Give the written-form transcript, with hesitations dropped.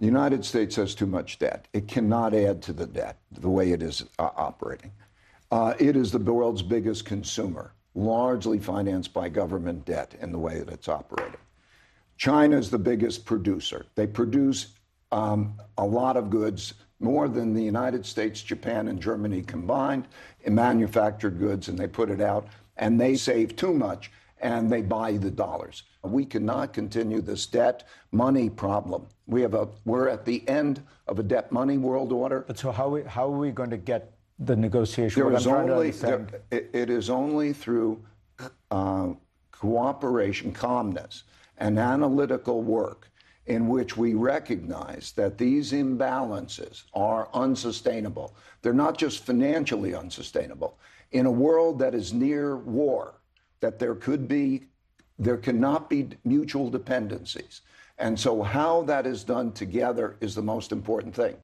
The United States has too much debt. It cannot add to the debt the way it is operating. It is the world's biggest consumer, largely financed by government debt in the way that it's operating. China is the biggest producer. They produce a lot of goods, more than the United States, Japan, and Germany combined in manufactured goods, and they put it out, and they save too much, and they buy the dollars. We cannot continue this debt money problem. We're at the end of a debt money world order. But so how are we going to get the negotiation? It is only through cooperation, calmness, and analytical work in which we recognize that these imbalances are unsustainable. They're not just financially unsustainable. In a world that is near war, that there cannot be mutual dependencies. And so how that is done together is the most important thing.